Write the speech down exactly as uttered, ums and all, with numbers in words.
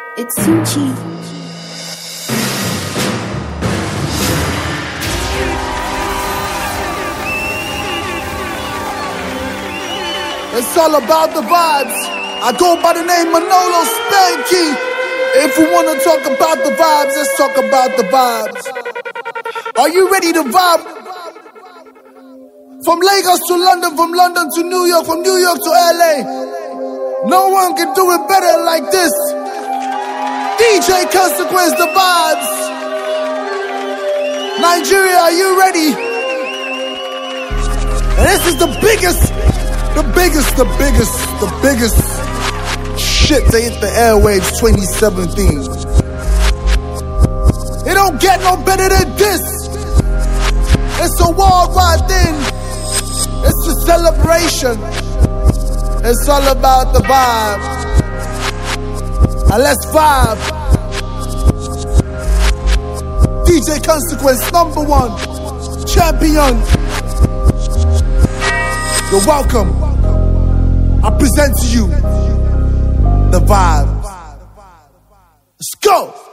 It's Suchi. It's all about the vibes. I go by the name Manolo Spanky. If we wanna talk about the vibes, let's talk about the vibes. Are you ready to vibe? From Lagos to London, from London to New York, from New York to L A. No one can do it better like this. D J Consequence, the vibes. Nigeria, are you ready? And this is the biggest, the biggest, the biggest, the biggest shit to hit the airwaves twenty seventeen. It don't get no better than this. It's a worldwide thing. It's a celebration. It's all about the vibe. And let's vibe. D J Consequence, number one champion. You're welcome. I present to you the vibe. Let's go.